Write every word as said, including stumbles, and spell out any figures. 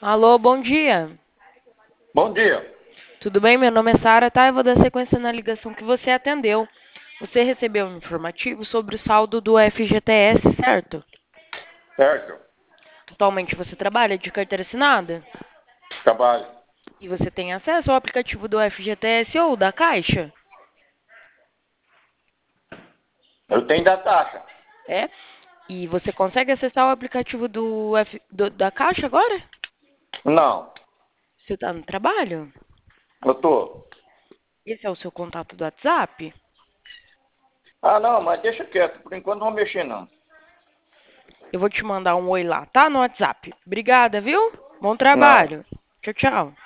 Alô, bom dia. Bom dia. Tudo bem? Meu nome é Sara, tá? Eu vou dar sequência na ligação que você atendeu. Você recebeu um informativo sobre o saldo do F G T S, certo? Certo. Atualmente você trabalha de carteira assinada? Trabalho. E você tem acesso ao aplicativo do F G T S ou da Caixa? Eu tenho da taxa. É? E você consegue acessar o aplicativo do F- do- da Caixa agora? Não. Você está no trabalho? Eu tô. Esse é o seu contato do WhatsApp? Ah, não, mas deixa quieto. Por enquanto não vou mexer, não. Eu vou te mandar um oi lá, tá? No WhatsApp. Obrigada, viu? Bom Não. trabalho. Tchau, tchau.